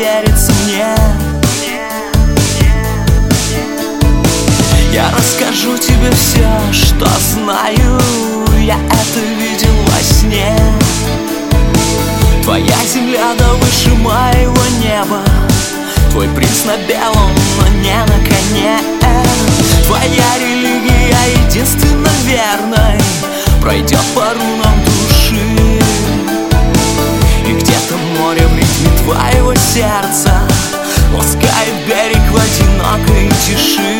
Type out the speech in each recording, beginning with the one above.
верится мне. Я расскажу тебе все, что знаю. Я это видел во сне. Твоя земля да выше моего неба. Твой принц на белом, но не на коне. Твоя религия единственно верной пройдет по рунам души. И где-то море в ритме твоего сердца ласкает берег в одинокой тиши.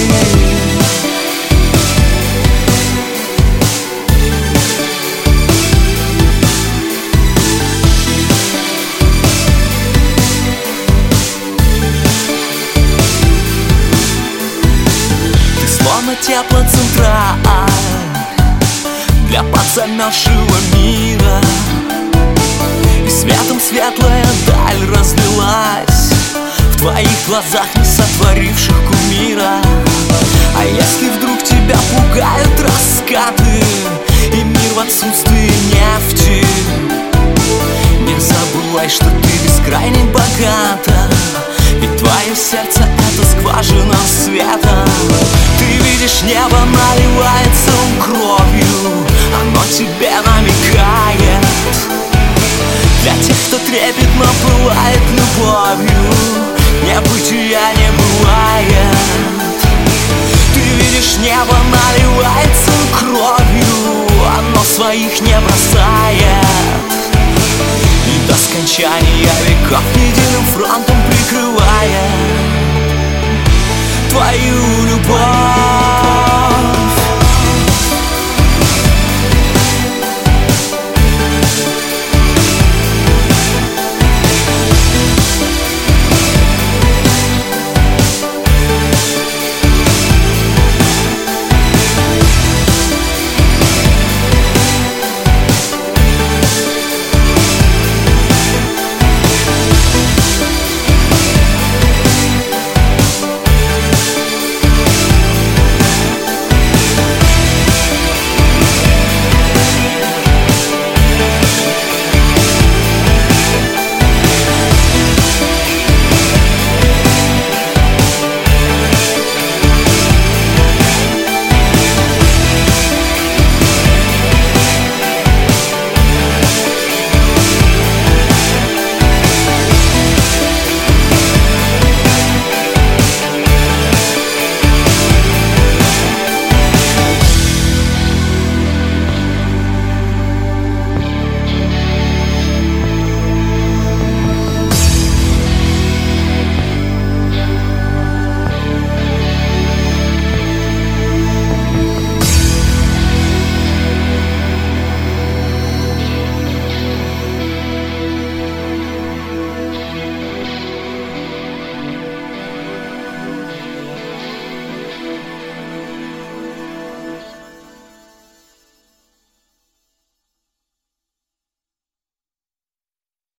Словно теплоцентраль для подзамерзшего мира. И светом светлая даль разлилась в твоих глазах, не сотворивших кумира. А если вдруг тебя пугают раскаты и мир в отсутствии нефти, не забывай, что ты бескрайне богата. Ведь твое сердце — это скважина света. Ты видишь, небо наливается кровью, оно тебе намекает. Для тех, кто трепетно пылает любовью, небытия не бывает. Ты видишь, небо наливается кровью, оно своих не бросает. И до скончания веков единым фронтом прикрывает твою любовь.